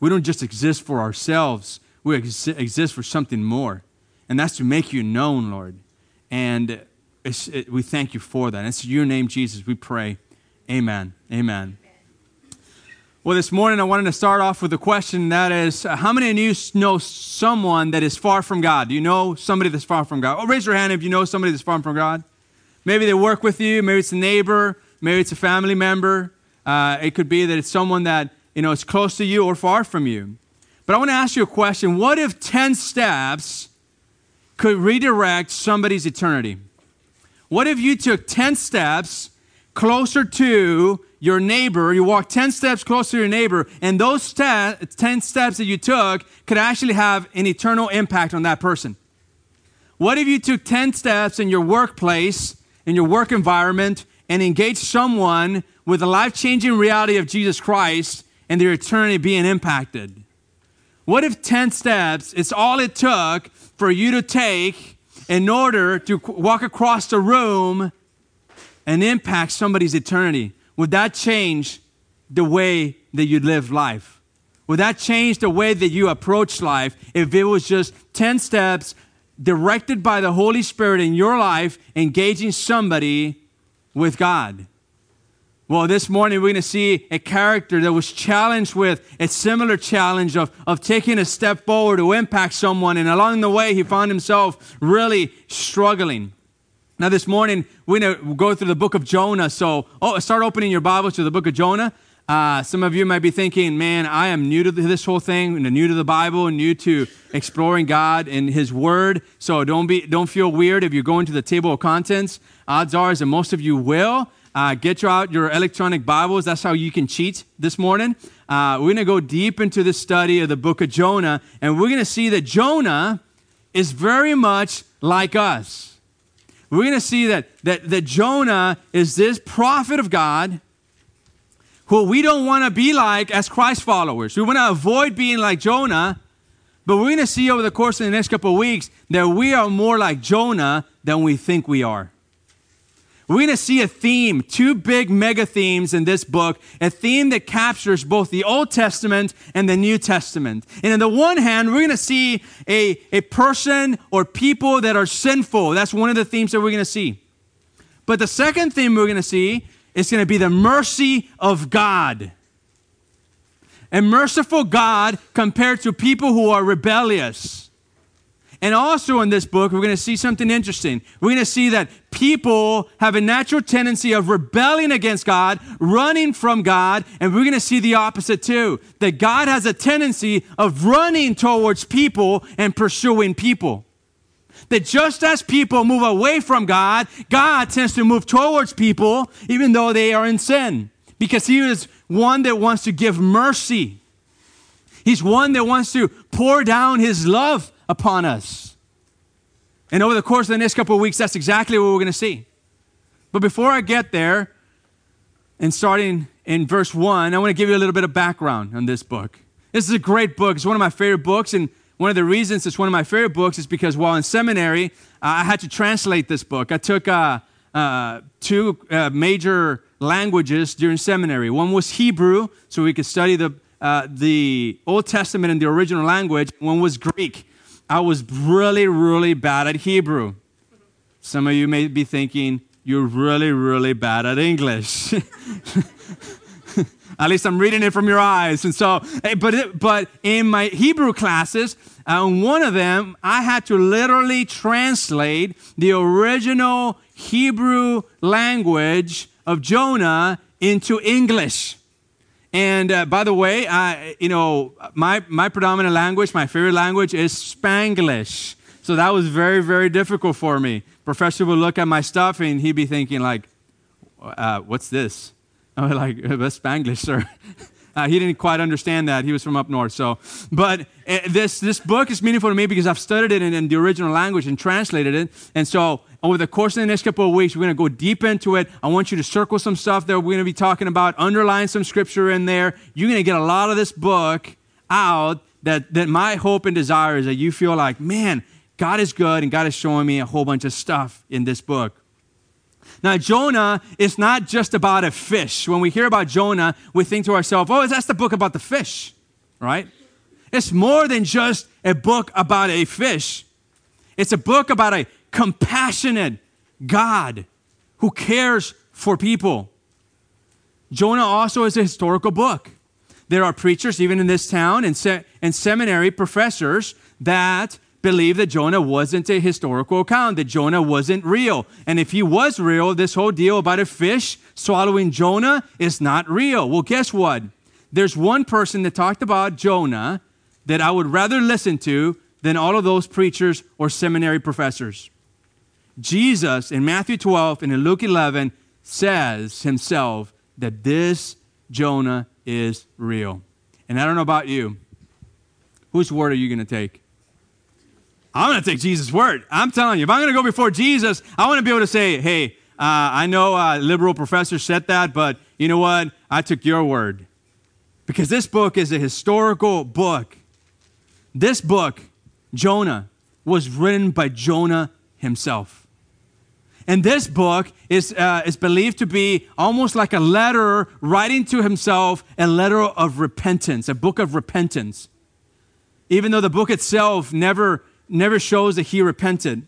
we don't just exist for ourselves. We exist for something more. And that's to make you known, Lord. And we thank you for that. It's your name, Jesus, we pray. Amen. Amen. Well, this morning I wanted to start off with a question, that is, how many of you know someone that is far from God? Do you know somebody that's far from God? Oh, raise your hand if you know somebody that's far from God. Maybe they work with you. Maybe it's a neighbor. Maybe it's a family member. It could be that it's someone that, is close to you or far from you. But I want to ask you a question. What if 10 steps could redirect somebody's eternity? What if you took 10 steps closer to your neighbor, you walk 10 steps closer to your neighbor, and those 10 steps that you took could actually have an eternal impact on that person? What if you took 10 steps in your workplace, in your work environment, and engaged someone with the life-changing reality of Jesus Christ and their eternity being impacted? What if 10 steps is all it took for you to take in order to walk across the room and impact somebody's eternity? Would that change the way that you live life? Would that change the way that you approach life if it was just 10 steps directed by the Holy Spirit in your life, engaging somebody with God? Well, this morning we're going to see a character that was challenged with a similar challenge of taking a step forward to impact someone, and along the way he found himself really struggling. Now this morning we're going to go through the book of Jonah. So start opening your Bibles to the book of Jonah. Some of you might be thinking, man, I am new to this whole thing, new to the Bible, new to exploring God and His Word. So don't feel weird if you're going to the table of contents. Odds are that most of you will. Get out your electronic Bibles. That's how you can cheat this morning. We're going to go deep into the study of the book of Jonah, and we're going to see that Jonah is very much like us. We're going to see that Jonah is this prophet of God who we don't want to be like as Christ followers. We want to avoid being like Jonah, but we're going to see over the course of the next couple of weeks that we are more like Jonah than we think we are. We're going to see a theme, two big mega themes in this book, a theme that captures both the Old Testament and the New Testament. And on the one hand, we're going to see a person or people that are sinful. That's one of the themes that we're going to see. But the second theme we're going to see is going to be the mercy of God. A merciful God compared to people who are rebellious. And also in this book, we're going to see something interesting. We're going to see that people have a natural tendency of rebelling against God, running from God, and we're going to see the opposite too. That God has a tendency of running towards people and pursuing people. That just as people move away from God, God tends to move towards people even though they are in sin. Because He is one that wants to give mercy. He's one that wants to pour down His love upon us. And over the course of the next couple of weeks, that's exactly what we're going to see. But before I get there, and starting in verse 1, I want to give you a little bit of background on this book. This is a great book. It's one of my favorite books, and one of the reasons it's one of my favorite books is because while in seminary, I had to translate this book. I took two major languages during seminary. One was Hebrew, so we could study the Old Testament in the original language. One was Greek. I was really, really bad at Hebrew. Some of you may be thinking, you're really, really bad at English. At least I'm reading it from your eyes. And so, but in my Hebrew classes, one of them, I had to literally translate the original Hebrew language of Jonah into English. And by the way, my predominant language, my favorite language is Spanglish. So that was very, very difficult for me. Professor would look at my stuff and he'd be thinking like, what's this? I was like, that's Spanglish, sir. He didn't quite understand that. He was from up north. But this book is meaningful to me because I've studied it in the original language and translated it. And so over the course of the next couple of weeks, we're going to go deep into it. I want you to circle some stuff that we're going to be talking about, underline some scripture in there. You're going to get a lot of this book out that my hope and desire is that you feel like, man, God is good and God is showing me a whole bunch of stuff in this book. Now, Jonah is not just about a fish. When we hear about Jonah, we think to ourselves, oh, that's the book about the fish. right? It's more than just a book about a fish. It's a book about a compassionate God who cares for people. Jonah also is a historical book. There are preachers, even in this town, and seminary professors that believe that Jonah wasn't a historical account, that Jonah wasn't real. And if he was real, this whole deal about a fish swallowing Jonah is not real. Well, guess what? There's one person that talked about Jonah that I would rather listen to than all of those preachers or seminary professors. Jesus, in Matthew 12 and in Luke 11, says himself that this Jonah is real. And I don't know about you. Whose word are you going to take? I'm going to take Jesus' word. I'm telling you, if I'm going to go before Jesus, I want to be able to say, hey, I know a liberal professor said that, but you know what? I took your word. Because this book is a historical book. This book, Jonah, was written by Jonah himself. And this book is believed to be almost like a letter writing to himself, a letter of repentance, a book of repentance. Even though the book itself never shows that he repented.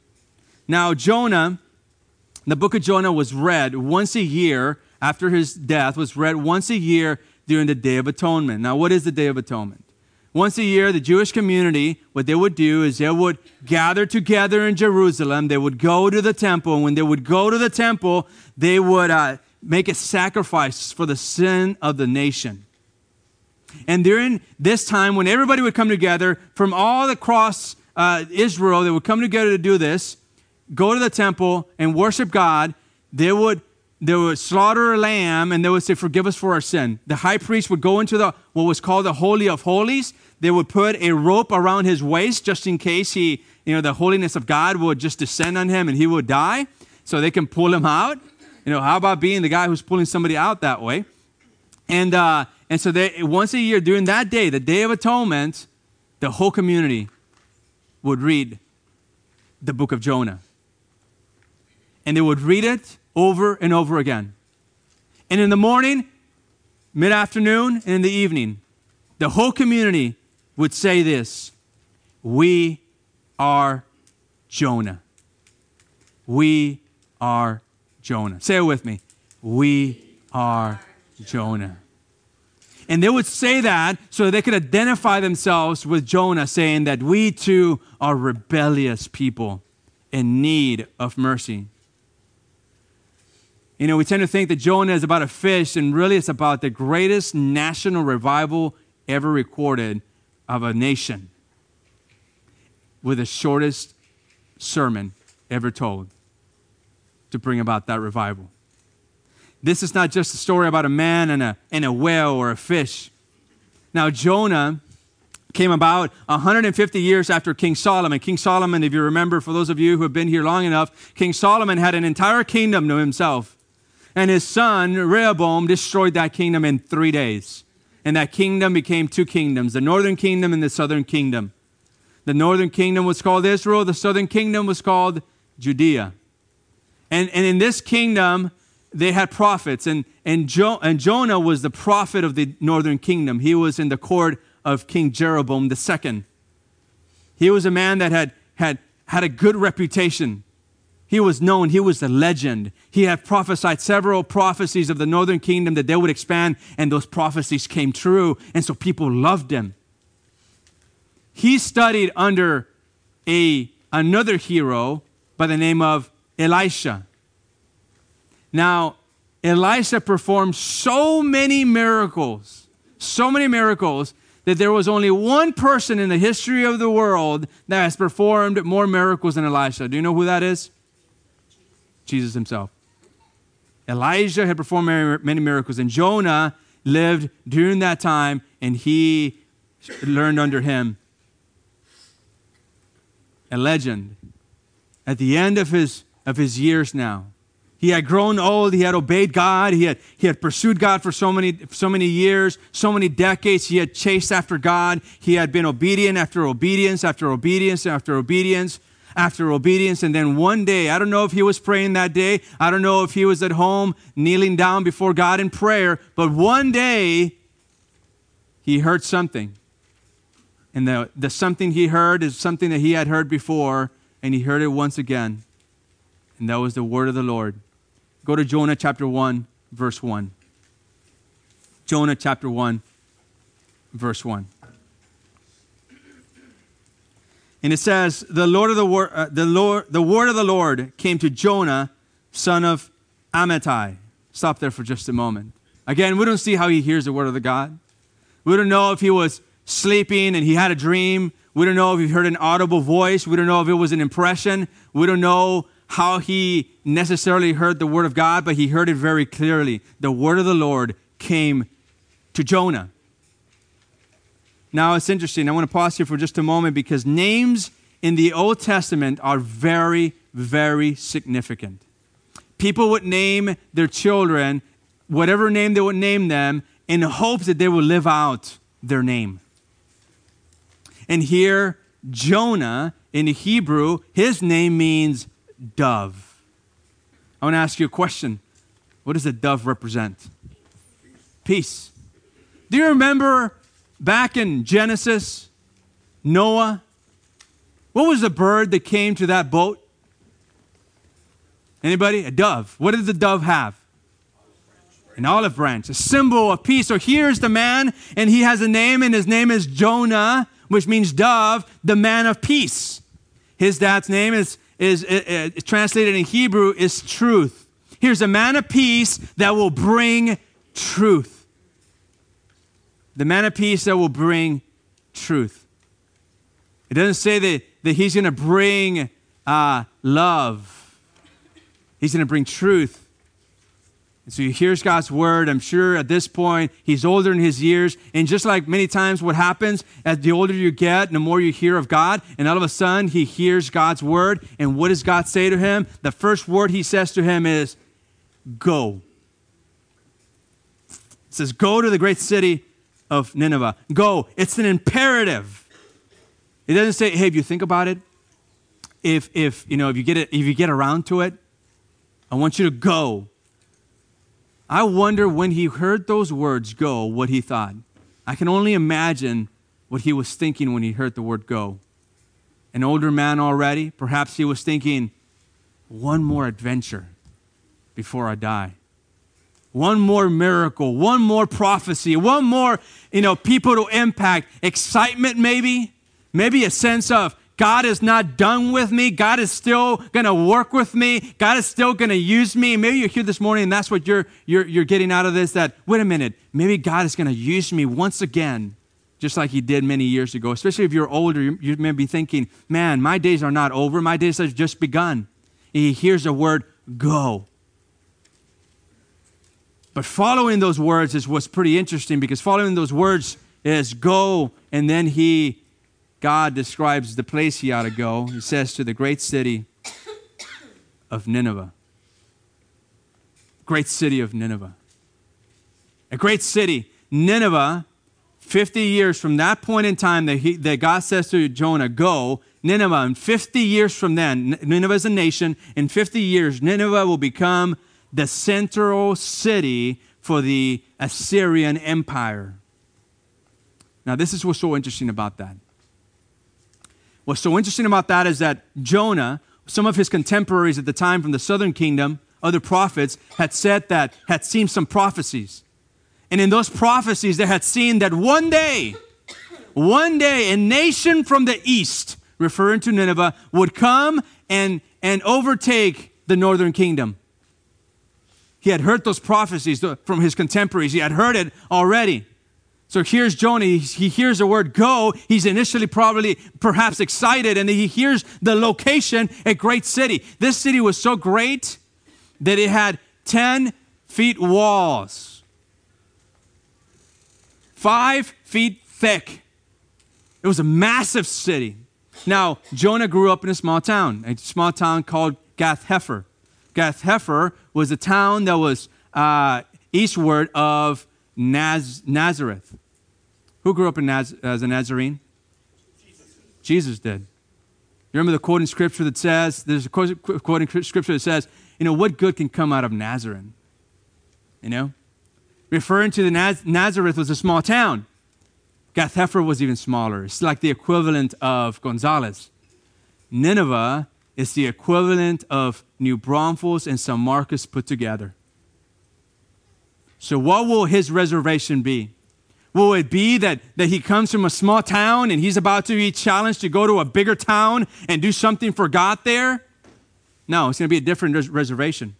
Now, Jonah, the book of Jonah was read once a year after his death, was read once a year during the Day of Atonement. Now, what is the Day of Atonement? Once a year, the Jewish community, what they would do is they would gather together in Jerusalem. They would go to the temple. And when they would go to the temple, they would make a sacrifice for the sin of the nation. And during this time, when everybody would come together from all across Israel, they would come together to do this, go to the temple and worship God. They would slaughter a lamb and they would say, forgive us for our sin. The high priest would go into what was called the Holy of Holies. They would put a rope around his waist just in case the holiness of God would just descend on him and he would die. So they can pull him out. How about being the guy who's pulling somebody out that way? And so they, once a year during that day, the Day of Atonement, the whole community would read the book of Jonah. And they would read it over and over again. And in the morning, mid-afternoon, and in the evening, the whole community would say this: we are Jonah. We are Jonah. Say it with me. We are Jonah. And they would say that so they could identify themselves with Jonah, saying that we too are rebellious people in need of mercy. We tend to think that Jonah is about a fish, and really it's about the greatest national revival ever recorded of a nation with the shortest sermon ever told to bring about that revival. This is not just a story about a man and a whale or a fish. Now, Jonah came about 150 years after King Solomon. King Solomon, if you remember, for those of you who have been here long enough, King Solomon had an entire kingdom to himself. And his son, Rehoboam, destroyed that kingdom in 3 days. And that kingdom became two kingdoms, the northern kingdom and the southern kingdom. The northern kingdom was called Israel. The southern kingdom was called Judea. And in this kingdom, they had prophets. And Jonah was the prophet of the northern kingdom. He was in the court of King Jeroboam II. He was a man that had a good reputation. He was known. He was a legend. He had prophesied several prophecies of the northern kingdom that they would expand, and those prophecies came true, and so people loved him. He studied under another hero by the name of Elisha. Now, Elisha performed so many miracles, that there was only one person in the history of the world that has performed more miracles than Elisha. Do you know who that is? Jesus himself. Elijah had performed many miracles, and Jonah lived during that time, and he learned under him. A legend. At the end of his years now, he had grown old. He had obeyed God. He had pursued God for so many years, so many decades. He had chased after God. He had been obedient after obedience, after obedience, after obedience, after obedience. And then one day, I don't know if he was praying that day. I don't know if he was at home kneeling down before God in prayer. But one day, he heard something. And the something he heard is something that he had heard before, and he heard it once again. And that was the word of the Lord. Go to Jonah chapter 1, verse 1. Jonah chapter 1, verse 1. And it says, the word of the Lord came to Jonah, son of Amittai. Stop there for just a moment. Again, we don't see how he hears the word of the God. We don't know if he was sleeping and he had a dream. We don't know if he heard an audible voice. We don't know if it was an impression. We don't know how he necessarily heard the word of God, but he heard it very clearly. The word of the Lord came to Jonah. Now, it's interesting. I want to pause here for just a moment because names in the Old Testament are very, very significant. People would name their children, whatever name they would name them, in the hopes that they will live out their name. And here, Jonah, in the Hebrew, his name means dove. I want to ask you a question. What does a dove represent? Peace. Do you remember back in Genesis, Noah? What was the bird that came to that boat? Anybody? A dove. What did the dove have? An olive branch, a symbol of peace. So here's the man, and he has a name, and his name is Jonah, which means dove, the man of peace. His dad's name is translated in Hebrew is truth. Here's a man of peace that will bring truth. The man of peace that will bring truth. It doesn't say that he's going to bring love. He's going to bring truth. And so he hears God's word. I'm sure at this point, he's older in his years. And just like many times what happens, as the older you get, the more you hear of God. And all of a sudden, he hears God's word. And what does God say to him? The first word he says to him is, go. It says, go to the great city of Nineveh. Go. It's an imperative. It doesn't say, hey, if you think about it, if you get around to it, I want you to go. I wonder when he heard those words, go, what he thought. I can only imagine what he was thinking when he heard the word go. An older man already, perhaps he was thinking, one more adventure before I die. One more miracle, one more prophecy, one more, people to impact. Excitement maybe a sense of God is not done with me. God is still going to work with me. God is still going to use me. Maybe you're here this morning and that's what you're getting out of this, that, wait a minute, maybe God is going to use me once again, just like he did many years ago. Especially if you're older, you may be thinking, man, my days are not over. My days have just begun. He hears the word, go. But following those words is what's pretty interesting, because following those words is go, and then God describes the place he ought to go. He says to the great city of Nineveh. Great city of Nineveh. A great city. Nineveh, 50 years from that point in time that God says to Jonah, go, Nineveh, and 50 years from then, Nineveh is a nation, in 50 years, Nineveh will become the central city for the Assyrian Empire. Now, this is what's so interesting about that. What's so interesting about that is that Jonah, some of his contemporaries at the time from the southern kingdom, other prophets, had seen some prophecies. And in those prophecies, they had seen that one day, a nation from the east, referring to Nineveh, would come and overtake the northern kingdom. He had heard those prophecies from his contemporaries. He had heard it already. So here's Jonah. He hears the word go. He's initially perhaps excited, and he hears the location, a great city. This city was so great that it had 10 feet walls, 5 feet thick. It was a massive city. Now, Jonah grew up in a small town called Gath-Hepher. Gath-Hepher was a town that was eastward of Nazareth. Who grew up as a Nazarene? Jesus did. You remember the quote in Scripture that says, there's a quote in Scripture that says, what good can come out of Nazareth? Referring to Nazareth was a small town. Gath-Hepher was even smaller. It's like the equivalent of Gonzales. Nineveh is the equivalent of New Braunfels and San Marcos put together. So what will his reservation be? Will it be that he comes from a small town and he's about to be challenged to go to a bigger town and do something for God there? No, it's going to be a different reservation.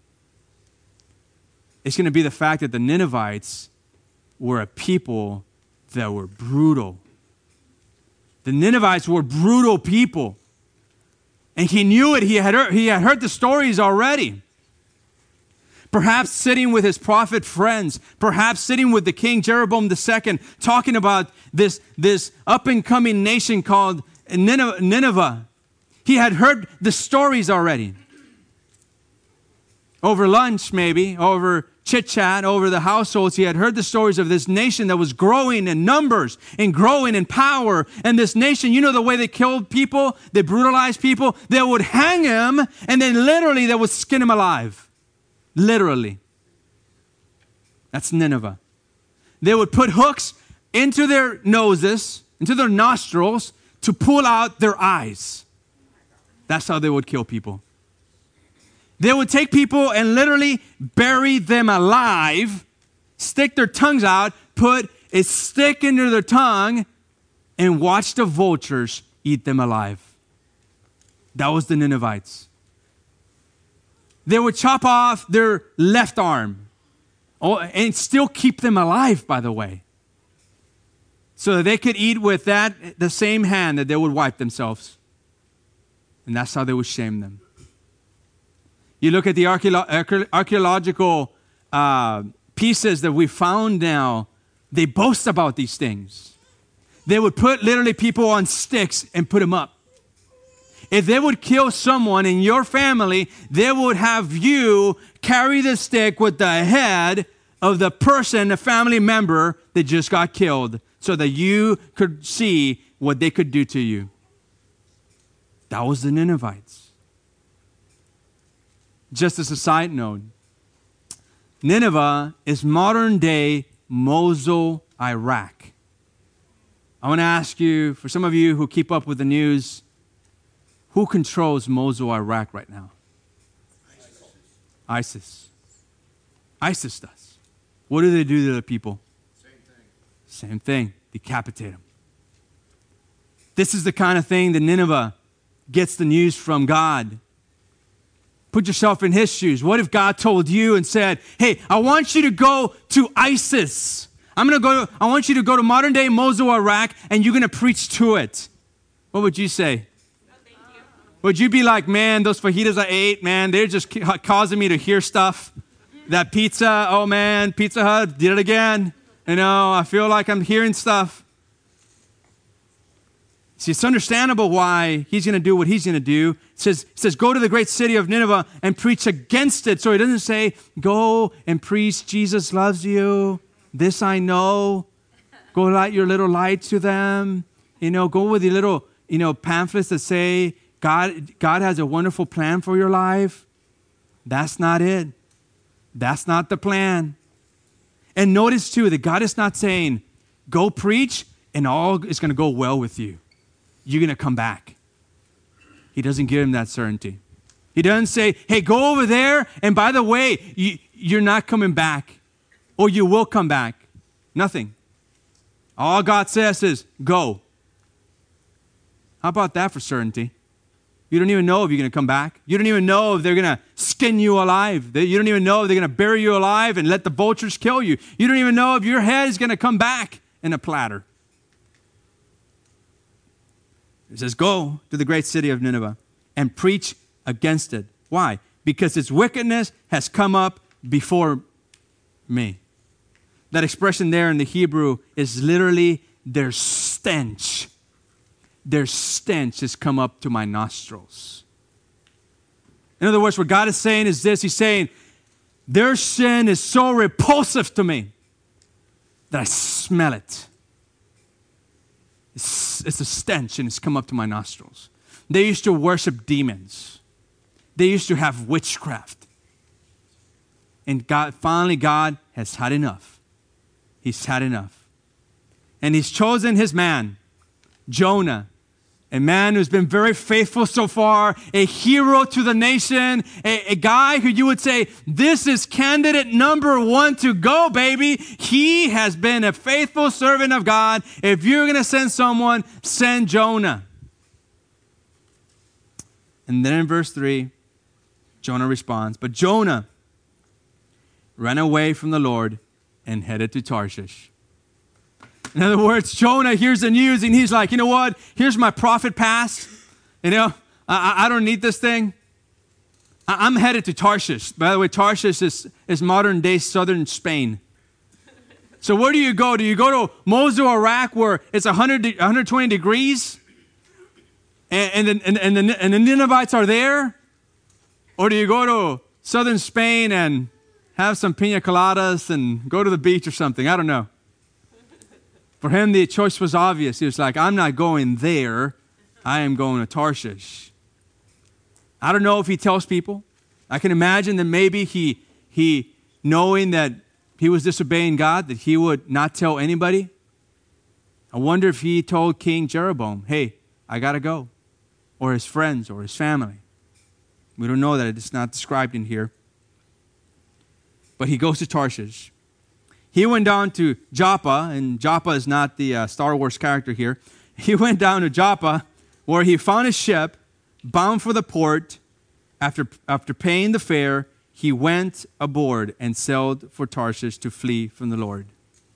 It's going to be the fact that the Ninevites were a people that were brutal. The Ninevites were brutal people. And he knew it. He had heard the stories already. Perhaps sitting with his prophet friends, perhaps sitting with the king Jeroboam II, talking about this up-and-coming nation called Nineveh. He had heard the stories already. Over lunch, maybe, over chit-chat, over the households, he had heard the stories of this nation that was growing in numbers and growing in power. And this nation, you know the way they killed people, they brutalized people, they would hang them, and then literally they would skin them alive. Literally. That's Nineveh. They would put hooks into their noses, into their nostrils, to pull out their eyes. That's how they would kill people. They would take people and literally bury them alive, stick their tongues out, put a stick into their tongue, and watch the vultures eat them alive. That was the Ninevites. They would chop off their left arm and still keep them alive, by the way, so that they could eat with the same hand that they would wipe themselves. And that's how they would shame them. You look at the archaeological pieces that we found now, they boast about these things. They would put literally people on sticks and put them up. If they would kill someone in your family, they would have you carry the stick with the head of the person, the family member that just got killed, so that you could see what they could do to you. That was the Ninevites. Just as a side note, Nineveh is modern-day Mosul, Iraq. I want to ask you, for some of you who keep up with the news, who controls Mosul, Iraq right now? ISIS. ISIS does. What do they do to the people? Same thing. Decapitate them. This is the kind of thing that Nineveh gets the news from God. Put yourself in his shoes. What if God told you and said, hey, I want you to go to ISIS. I want you to go to modern day Mosul, Iraq, and you're going to preach to it. What would you say? Would you be like, man, those fajitas I ate, man, they're just causing me to hear stuff. That pizza, oh man, Pizza Hut did it again. You know, I feel like I'm hearing stuff. See, it's understandable why he's going to do what he's going to do. It says, go to the great city of Nineveh and preach against it. So he doesn't say, go and preach, Jesus loves you. This I know. Go light your little light to them. You know, go with the little, pamphlets that say, God has a wonderful plan for your life. That's not it. That's not the plan. And notice too that God is not saying, go preach and all is going to go well with you. You're going to come back. He doesn't give him that certainty. He doesn't say, hey, go over there, and by the way, you're not coming back, or you will come back. Nothing. All God says is, go. How about that for certainty? You don't even know if you're going to come back. You don't even know if they're going to skin you alive. You don't even know if they're going to bury you alive and let the vultures kill you. You don't even know if your head is going to come back in a platter. It says, go to the great city of Nineveh and preach against it. Why? Because its wickedness has come up before me. That expression there in the Hebrew is literally their stench. Their stench has come up to my nostrils. In other words, what God is saying is this. He's saying, their sin is so repulsive to me that I smell it. It's a stench and it's come up to my nostrils. They used to worship demons. They used to have witchcraft. And finally God has had enough. He's had enough. And he's chosen his man, Jonah, a man who's been very faithful so far, a hero to the nation, a guy who you would say, this is candidate number one to go, baby. He has been a faithful servant of God. If you're going to send someone, send Jonah. And then in verse 3, Jonah responds, but Jonah ran away from the Lord and headed to Tarshish. In other words, Jonah hears the news and he's like, you know what? Here's my prophet pass. You know, I don't need this thing. I'm headed to Tarshish. By the way, Tarshish is modern day southern Spain. So where do you go? Do you go to Mosul, Iraq, where it's 120 degrees and the Ninevites are there? Or do you go to southern Spain and have some pina coladas and go to the beach or something? I don't know. For him, the choice was obvious. He was like, I'm not going there. I am going to Tarshish. I don't know if he tells people. I can imagine that maybe he knowing that he was disobeying God, that he would not tell anybody. I wonder if he told King Jeroboam, hey, I got to go. Or his friends or his family. We don't know that. It's not described in here. But he goes to Tarshish. He went down to Joppa, and Joppa is not the Star Wars character here. He went down to Joppa, where he found a ship bound for the port. After paying the fare, he went aboard and sailed for Tarshish to flee from the Lord.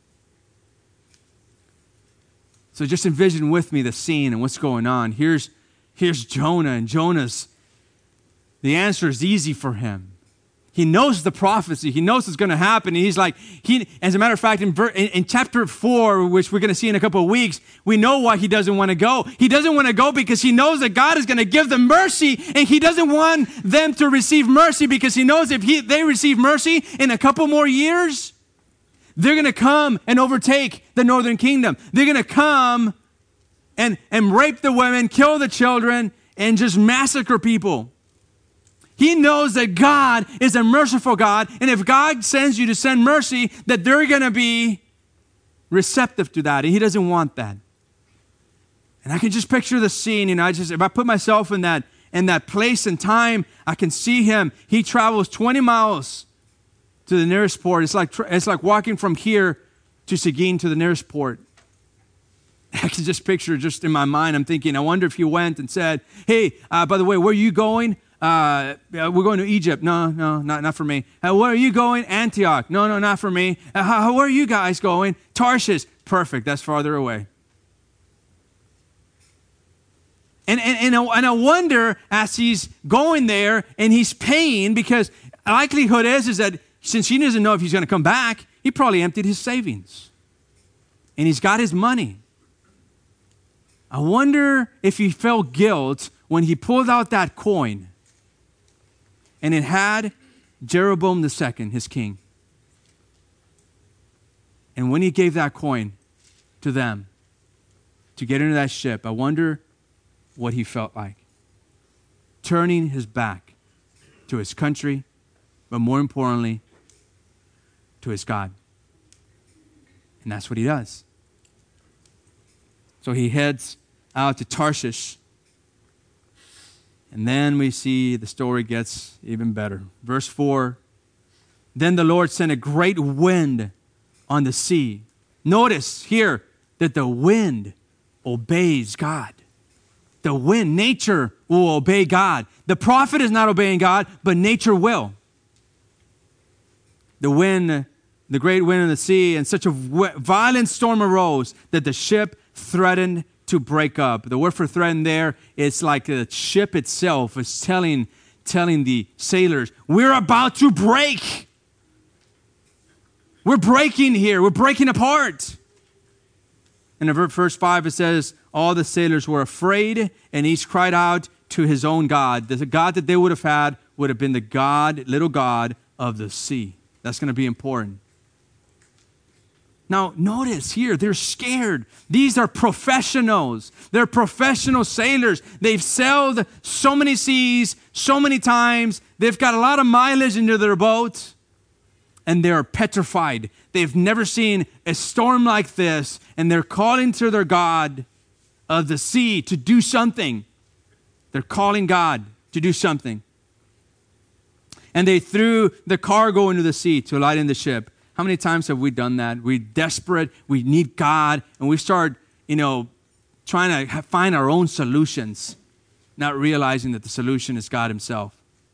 So just envision with me the scene and what's going on. Here's Jonah, and the answer is easy for him. He knows the prophecy. He knows it's going to happen. And he's like, as a matter of fact, in chapter 4, which we're going to see in a couple of weeks, we know why he doesn't want to go. He doesn't want to go because he knows that God is going to give them mercy, and he doesn't want them to receive mercy because he knows if they receive mercy in a couple more years, they're going to come and overtake the northern kingdom. They're going to come and rape the women, kill the children, and just massacre people. He knows that God is a merciful God, and if God sends you to send mercy, that they're going to be receptive to that, and he doesn't want that. And I can just picture the scene, if I put myself in that place and time, I can see him. He travels 20 miles to the nearest port. It's like walking from here to Seguin to the nearest port. I can just picture, just in my mind, I'm thinking, I wonder if he went and said, hey, by the way, where are you going? We're going to Egypt. No, not for me. Where are you going? Antioch. No, not for me. Where are you guys going? Tarshish. Perfect. That's farther away. And I wonder, as he's going there and he's paying, because the likelihood is that since he doesn't know if he's going to come back, he probably emptied his savings. And he's got his money. I wonder if he felt guilt when he pulled out that coin. And it had Jeroboam II, his king. And when he gave that coin to them to get into that ship, I wonder what he felt like. Turning his back to his country, but more importantly, to his God. And that's what he does. So he heads out to Tarshish. And then we see the story gets even better. Verse 4, then the Lord sent a great wind on the sea. Notice here that the wind obeys God. The wind, nature will obey God. The prophet is not obeying God, but nature will. The wind, the great wind on the sea, and such a violent storm arose that the ship threatened to break up. The word for threaten there is like the ship itself is telling the sailors, we're about to break. We're breaking here. We're breaking apart. And in verse 5 it says, all the sailors were afraid and each cried out to his own God. The God that they would have had would have been the God, little God of the sea. That's going to be important. Now, notice here, they're scared. These are professionals. They're professional sailors. They've sailed so many seas, so many times. They've got a lot of mileage into their boat. and they're petrified. They've never seen a storm like this, and they're calling to their God of the sea to do something. They're calling God to do something. And they threw the cargo into the sea to lighten the ship. How many times have we done that? We're desperate, we need God, and we start, trying to find our own solutions, not realizing that the solution is God himself.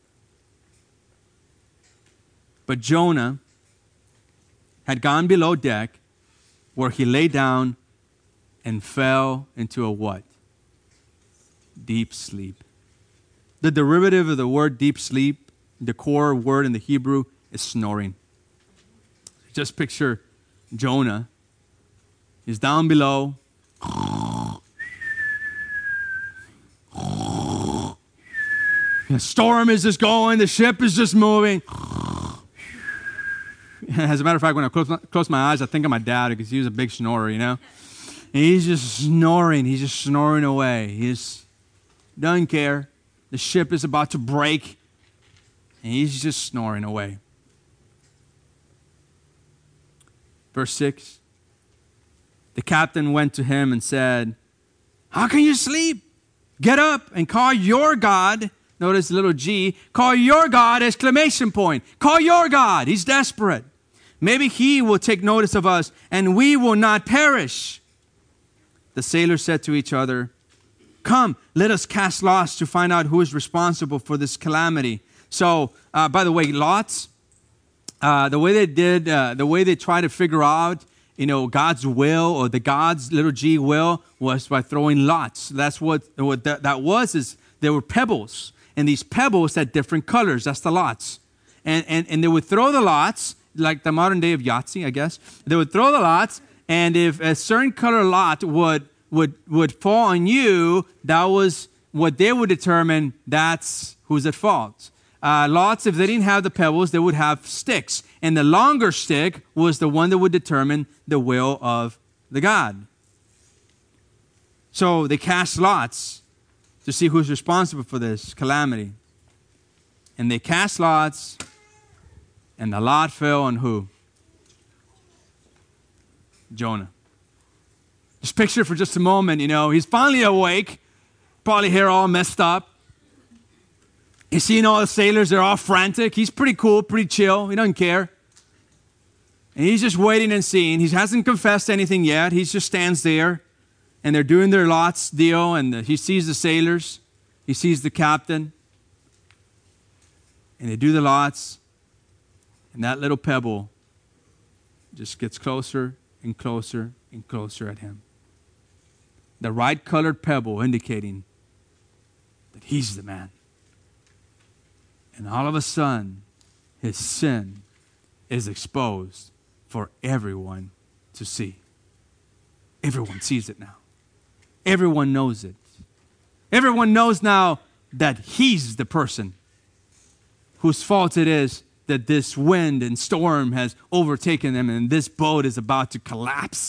But Jonah had gone below deck, where he lay down and fell into a what? Deep sleep. The derivative of the word deep sleep, the core word in the Hebrew, is snoring. Just picture Jonah. He's down below. The storm is just going. The ship is just moving. As a matter of fact, when I close my eyes, I think of my dad because he was a big snorer, And he's just snoring. He's just snoring away. He just doesn't care. The ship is about to break, and he's just snoring away. Verse 6, the captain went to him and said, "How can you sleep? Get up and call your God." Notice the little G. Call your God, exclamation point. Call your God. He's desperate. Maybe he will take notice of us and we will not perish. The sailors said to each other, "Come, let us cast lots to find out who is responsible for this calamity." So, by the way, lots, the way they try to figure out, God's will, or the God's little G will, was by throwing lots. That's what that was, is there were pebbles. And these pebbles had different colors. That's the lots. And they would throw the lots, like the modern day of Yahtzee, I guess. They would throw the lots, and if a certain color lot would fall on you, that was what they would determine that's who's at fault. Lots, if they didn't have the pebbles, they would have sticks. And the longer stick was the one that would determine the will of the God. So they cast lots to see who's responsible for this calamity. And they cast lots, and the lot fell on who? Jonah. Just picture for just a moment, he's finally awake, probably hair all messed up. He's seeing all the sailors, they're all frantic. He's pretty cool, pretty chill, he doesn't care. And he's just waiting and seeing. He hasn't confessed anything yet, he just stands there. And they're doing their lots deal, and he sees the sailors. He sees the captain. And they do the lots. And that little pebble just gets closer and closer and closer at him. The right colored pebble indicating that he's the man. And all of a sudden, his sin is exposed for everyone to see. Everyone sees it now. Everyone knows it. Everyone knows now that he's the person whose fault it is that this wind and storm has overtaken them and this boat is about to collapse.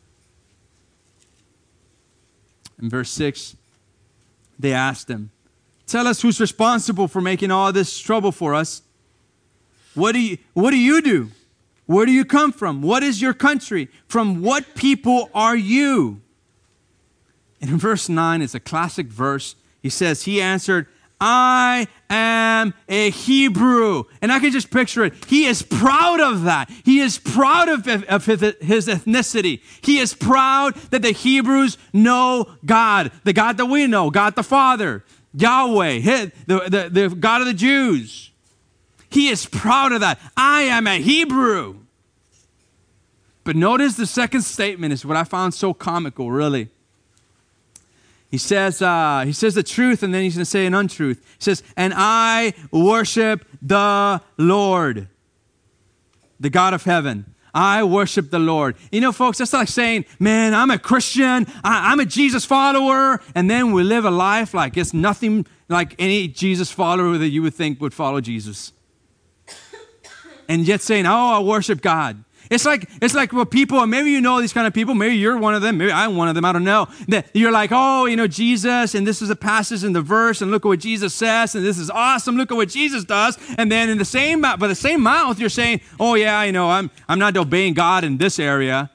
In verse 6, they asked him, "Tell us who's responsible for making all this trouble for us. What do you do? Where do you come from? What is your country? From what people are you?" And in verse 9, it's a classic verse. He says, he answered, "I am a Hebrew." And I can just picture it. He is proud of that. He is proud of his ethnicity. He is proud that the Hebrews know God, the God that we know, God the Father, Yahweh, the God of the Jews. He is proud of that. I am a Hebrew. But notice the second statement is what I found so comical, really. He says the truth, and then he's going to say an untruth. He says, "And I worship the Lord, the God of heaven." I worship the Lord. Folks, that's like saying, "Man, I'm a Christian. I'm a Jesus follower." And then we live a life like it's nothing like any Jesus follower that you would think would follow Jesus. And yet saying, "Oh, I worship God." It's like what people, and maybe you know these kind of people, maybe you're one of them, maybe I'm one of them, I don't know. That you're like, oh, Jesus, and this is a passage in the verse, and look at what Jesus says, and this is awesome, look at what Jesus does. And then in the same mouth, you're saying, oh yeah, I'm not obeying God in this area.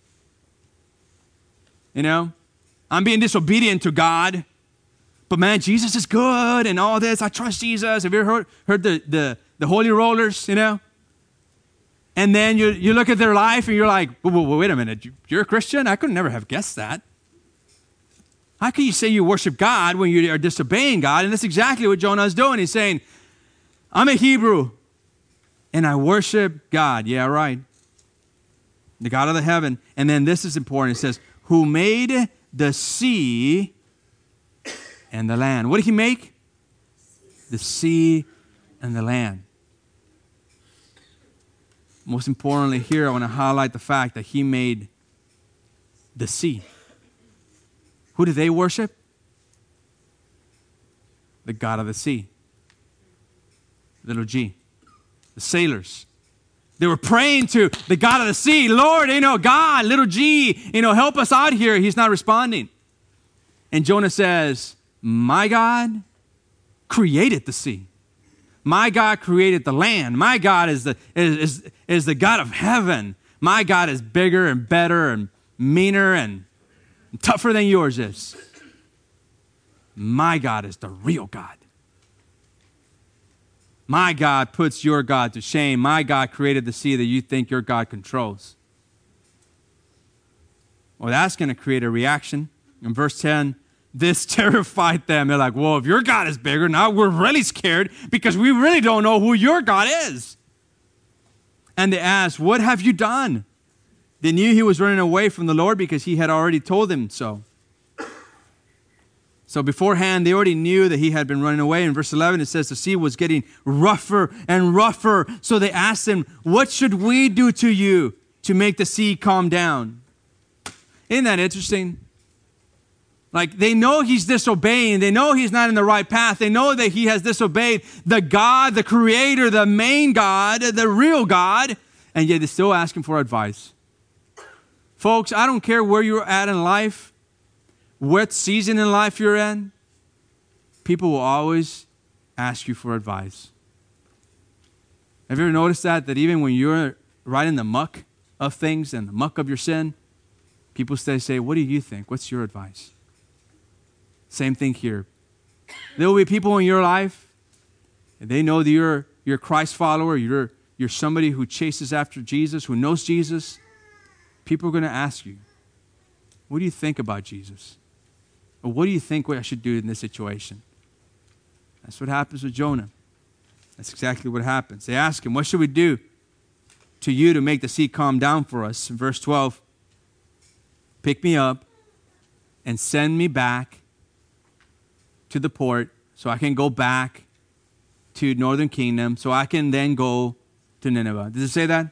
I'm being disobedient to God. But man, Jesus is good and all this. I trust Jesus. Have you ever heard the holy rollers, And then you look at their life and you're like, wait a minute, you're a Christian? I could never have guessed that. How can you say you worship God when you are disobeying God? And that's exactly what Jonah is doing. He's saying, I'm a Hebrew and I worship God. Yeah, right. The God of the heaven. And then this is important. It says, who made the sea and the land. What did he make? The sea and the land. Most importantly here, I want to highlight the fact that he made the sea. Who do they worship? The God of the sea. Little g. The sailors. They were praying to the God of the sea. Lord, God, little g, help us out here. He's not responding. And Jonah says, my God created the sea. My God created the land. My God is the God of heaven. My God is bigger and better and meaner and tougher than yours is. My God is the real God. My God puts your God to shame. My God created the sea that you think your God controls. Well, that's going to create a reaction. In verse 10, this terrified them. They're like, well, if your God is bigger, now we're really scared because we really don't know who your God is. And they asked, what have you done? They knew he was running away from the Lord because he had already told them so. So beforehand, they already knew that he had been running away. In verse 11, it says the sea was getting rougher and rougher. So they asked him, what should we do to you to make the sea calm down? Isn't that interesting? Like, they know he's disobeying. They know he's not in the right path. They know that he has disobeyed the God, the creator, the main God, the real God, and yet they're still asking for advice. Folks, I don't care where you're at in life, what season in life you're in, people will always ask you for advice. Have you ever noticed that even when you're right in the muck of things and the muck of your sin, people say, what do you think? What's your advice? Same thing here. There will be people in your life, and they know that you're a Christ follower, you're somebody who chases after Jesus, who knows Jesus. People are going to ask you, what do you think about Jesus? Or what do you think I should do in this situation? That's what happens with Jonah. That's exactly what happens. They ask him, what should we do to you to make the sea calm down for us? In verse 12, pick me up and send me back to the port so I can go back to Northern Kingdom so I can then go to Nineveh. Does it say that?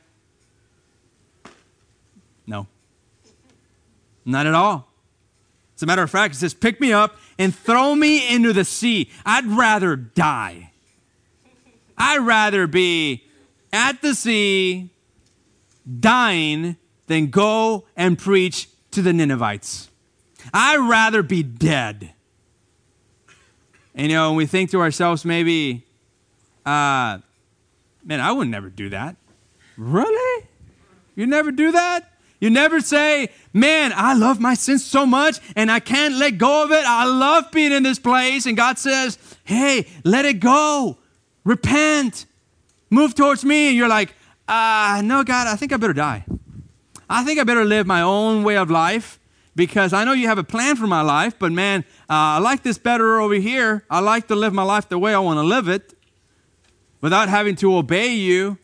No. Not at all. As a matter of fact, it says, pick me up and throw me into the sea. I'd rather die. I'd rather be at the sea dying than go and preach to the Ninevites. I'd rather be dead. And when we think to ourselves, maybe, man, I would never do that. Really? You never do that? You never say, man, I love my sin so much and I can't let go of it. I love being in this place. And God says, hey, let it go. Repent. Move towards me. And you're like, no, God, I think I better die. I think I better live my own way of life because I know you have a plan for my life, but man, I like this better over here. I like to live my life the way I want to live it without having to obey you.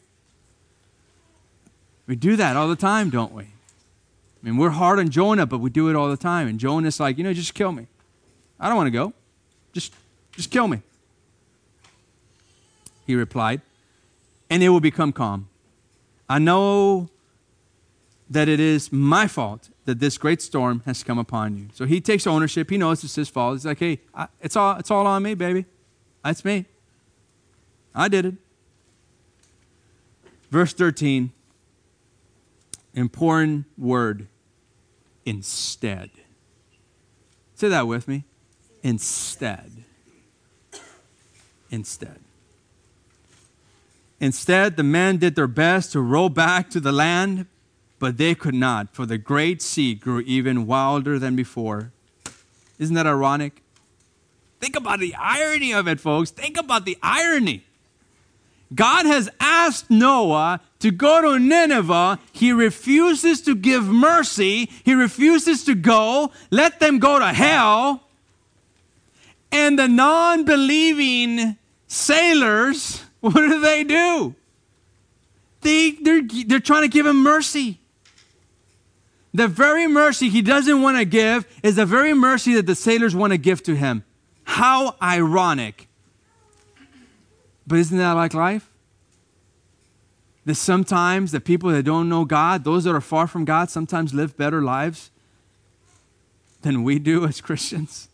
We do that all the time, don't we? I mean, we're hard on Jonah, but we do it all the time. And Jonah's like, just kill me. I don't want to go. Just kill me. He replied, and it will become calm. I know that it is my fault that this great storm has come upon you. So he takes ownership. He knows it's his fault. He's like, hey, it's all on me, baby. That's me. I did it. Verse 13. Important word. Instead. Say that with me. Instead. Instead. Instead, the men did their best to row back to the land, but they could not, for the great sea grew even wilder than before. Isn't that ironic? Think about the irony of it, folks. Think about the irony. God has asked Noah to go to Nineveh. He refuses to give mercy. He refuses to go. Let them go to hell. And the non-believing sailors, what do? They're trying to give him mercy. The very mercy he doesn't want to give is the very mercy that the sailors want to give to him. How ironic. But isn't that like life? That sometimes the people that don't know God, those that are far from God, sometimes live better lives than we do as Christians.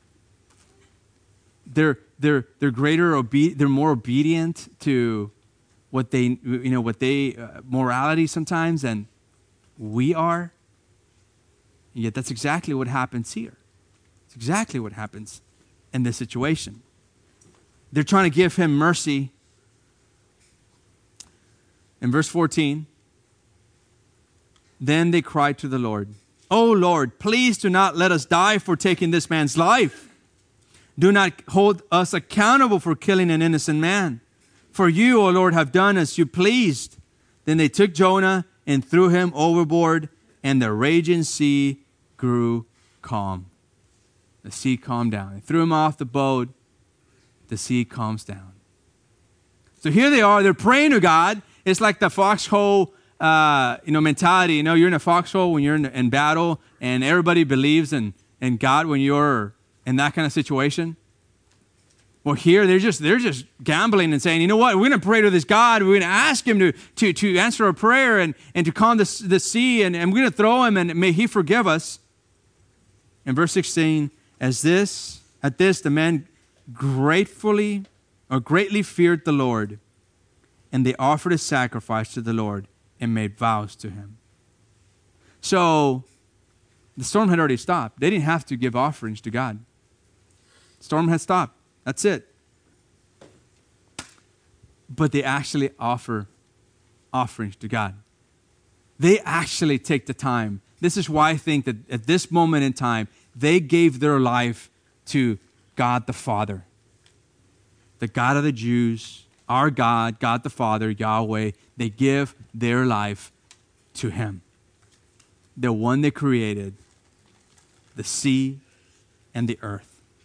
They're more obedient to morality sometimes than we are. And yet that's exactly what happens here. It's exactly what happens in this situation. They're trying to give him mercy. In verse 14, then they cried to the Lord, "O Lord, please do not let us die for taking this man's life. Do not hold us accountable for killing an innocent man. For you, O Lord, have done as you pleased." Then they took Jonah and threw him overboard, and the raging sea grew calm. The sea calmed down. They threw him off the boat. The sea calms down. So here they are. They're praying to God. It's like the foxhole, mentality. You're in a foxhole when you're in battle, and everybody believes in God when you're in that kind of situation. Well, here they're just gambling and saying, you know what? We're going to pray to this God. We're going to ask him to answer our prayer and to calm the sea, and we're going to throw him, and may he forgive us. In verse 16, at this the men greatly feared the Lord, and they offered a sacrifice to the Lord and made vows to him. So the storm had already stopped. They didn't have to give offerings to God. The storm had stopped. That's it. But they actually offer offerings to God. They actually take the time. This is why I think that at this moment in time, they gave their life to God the Father. The God of the Jews, our God, God the Father, Yahweh, they give their life to him. The one that created the sea and the earth.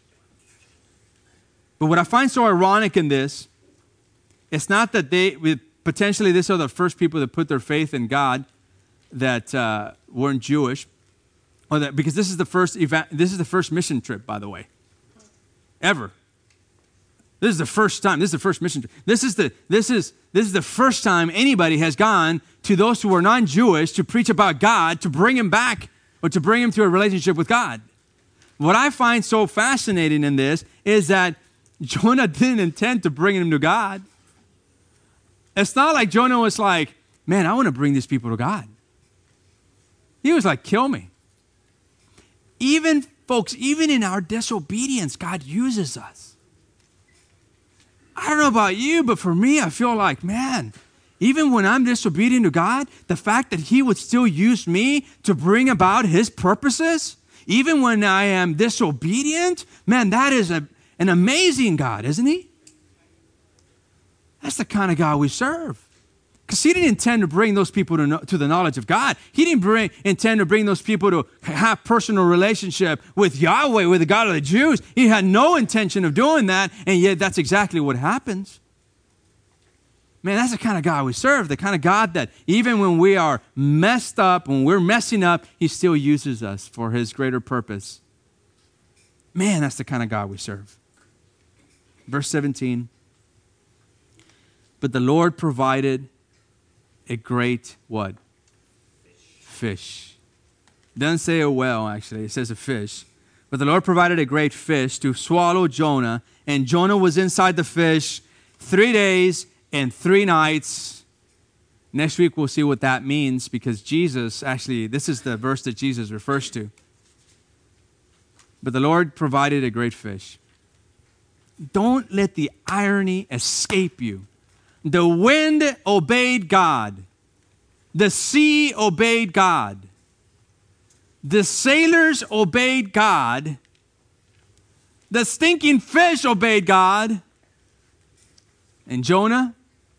But what I find so ironic in this, it's not that potentially these are the first people that put their faith in God that weren't Jewish, because this is the first mission trip, by the way, ever. This is the first time. This is the first mission trip. This is the first time anybody has gone to those who are non-Jewish to preach about God, to bring him back or to bring him to a relationship with God. What I find so fascinating in this is that Jonah didn't intend to bring him to God. It's not like Jonah was like, man, I want to bring these people to God. He was like, kill me. Folks, even in our disobedience, God uses us. I don't know about you, but for me, I feel like, man, even when I'm disobedient to God, the fact that he would still use me to bring about his purposes, even when I am disobedient, man, that is an amazing God, isn't he? That's the kind of God we serve. Because he didn't intend to bring those people to the knowledge of God. He didn't intend to bring those people to have personal relationship with Yahweh, with the God of the Jews. He had no intention of doing that, and yet that's exactly what happens. Man, that's the kind of God we serve, the kind of God that even when we are messed up, when we're messing up, he still uses us for his greater purpose. Man, that's the kind of God we serve. Verse 17, but the Lord provided a great what? Fish. It doesn't say a whale, actually. It says a fish. But the Lord provided a great fish to swallow Jonah, and Jonah was inside the fish 3 days and 3 nights. Next week, we'll see what that means because Jesus, actually, this is the verse that Jesus refers to. But the Lord provided a great fish. Don't let the irony escape you. The wind obeyed God. The sea obeyed God. The sailors obeyed God. The stinking fish obeyed God. And Jonah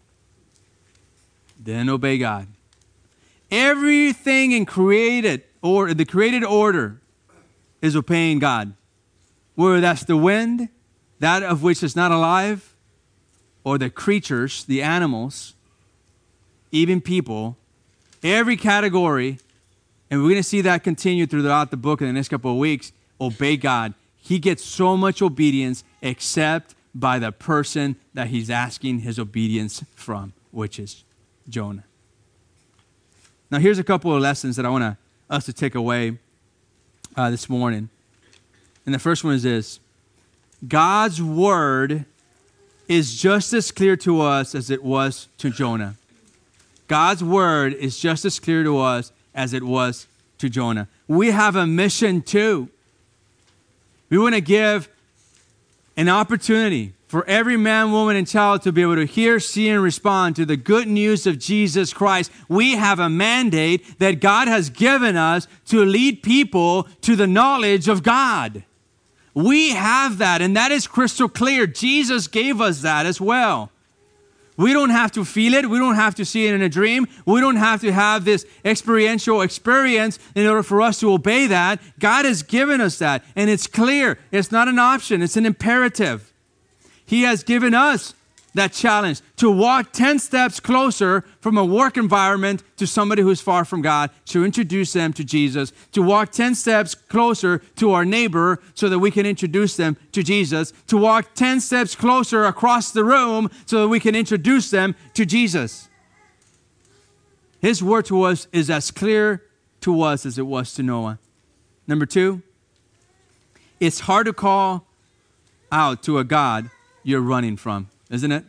didn't obey God. Everything in the created order is obeying God. Whether that's the wind, that of which is not alive, or the creatures, the animals, even people, every category, and we're going to see that continue throughout the book in the next couple of weeks, obey God. He gets so much obedience except by the person that he's asking his obedience from, which is Jonah. Now, here's a couple of lessons that I want us to take away this morning. And the first one is this. God's word is just as clear to us as it was to Jonah. God's word is just as clear to us as it was to Jonah. We have a mission too. We want to give an opportunity for every man, woman, and child to be able to hear, see, and respond to the good news of Jesus Christ. We have a mandate that God has given us to lead people to the knowledge of God. We have that, and that is crystal clear. Jesus gave us that as well. We don't have to feel it. We don't have to see it in a dream. We don't have to have this experiential experience in order for us to obey that. God has given us that, and it's clear. It's not an option. It's an imperative. He has given us that challenge to walk 10 steps closer from a work environment to somebody who's far from God, to introduce them to Jesus, to walk 10 steps closer to our neighbor so that we can introduce them to Jesus, to walk 10 steps closer across the room so that we can introduce them to Jesus. His word to us is as clear to us as it was to Noah. Number 2, it's hard to call out to a God you're running from, isn't it?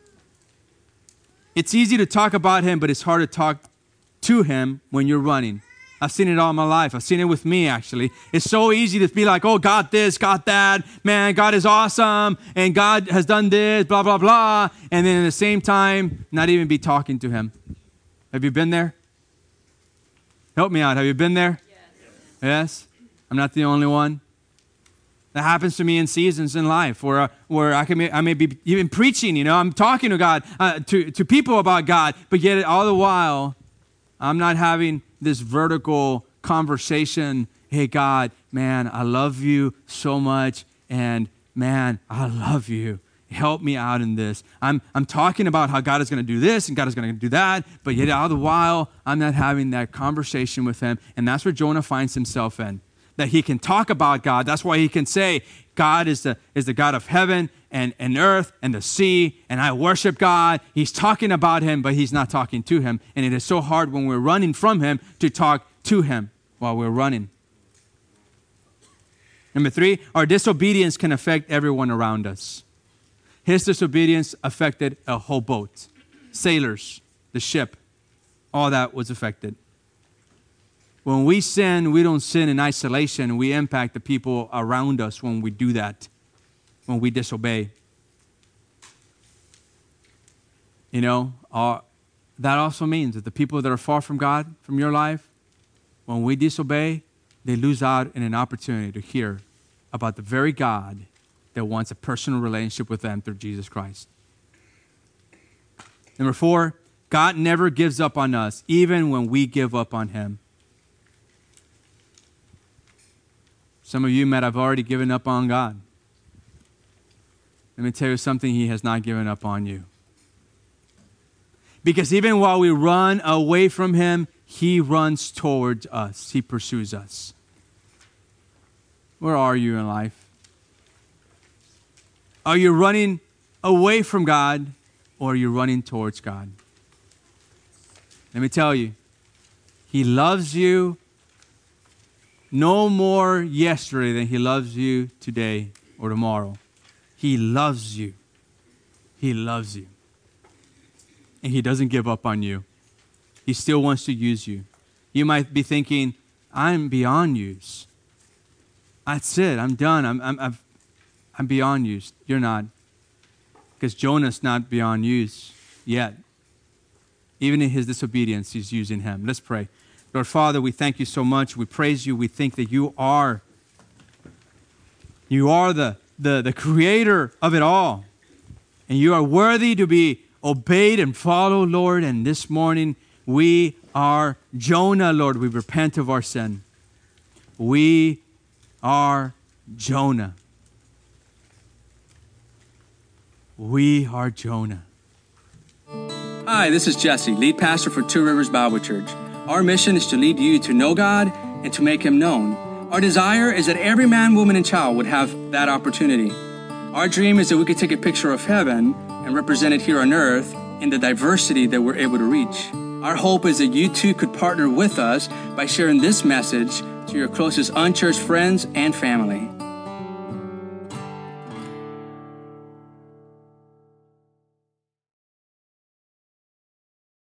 It's easy to talk about him, but it's hard to talk to him when you're running. I've seen it all my life. I've seen it with me, actually. It's so easy to be like, oh, God this, God that. Man, God is awesome, and God has done this, blah, blah, blah. And then at the same time, not even be talking to him. Have you been there? Help me out. Have you been there? Yes? I'm not the only one. That happens to me in seasons in life where I may be even preaching, I'm talking to God, to people about God, but yet all the while, I'm not having this vertical conversation. Hey, God, man, I love you so much, and man, I love you. Help me out in this. I'm talking about how God is going to do this and God is going to do that, but yet all the while, I'm not having that conversation with him, and that's where Jonah finds himself in. That he can talk about God. That's why he can say, God is the God of heaven and earth and the sea, and I worship God. He's talking about him, but he's not talking to him. And it is so hard when we're running from him to talk to him while we're running. Number 3, our disobedience can affect everyone around us. His disobedience affected a whole boat. Sailors, the ship, all that was affected. When we sin, we don't sin in isolation. We impact the people around us when we do that, when we disobey. That also means that the people that are far from God, from your life, when we disobey, they lose out in an opportunity to hear about the very God that wants a personal relationship with them through Jesus Christ. Number 4, God never gives up on us, even when we give up on him. Some of you might have already given up on God. Let me tell you something, he has not given up on you. Because even while we run away from him, he runs towards us. He pursues us. Where are you in life? Are you running away from God, or are you running towards God? Let me tell you, he loves you no more yesterday than he loves you today or tomorrow. He loves you. He loves you. And he doesn't give up on you. He still wants to use you. You might be thinking, I'm beyond use. That's it. I'm done. I'm beyond use. You're not. Because Jonah's not beyond use yet. Even in his disobedience, he's using him. Let's pray. Lord Father, we thank you so much. We praise you. We think that you are the creator of it all. And you are worthy to be obeyed and followed, Lord. And this morning, we are Jonah, Lord. We repent of our sin. We are Jonah. We are Jonah. Hi, this is Jesse, lead pastor for Two Rivers Bible Church. Our mission is to lead you to know God and to make Him known. Our desire is that every man, woman, and child would have that opportunity. Our dream is that we could take a picture of heaven and represent it here on earth in the diversity that we're able to reach. Our hope is that you too could partner with us by sharing this message to your closest unchurched friends and family.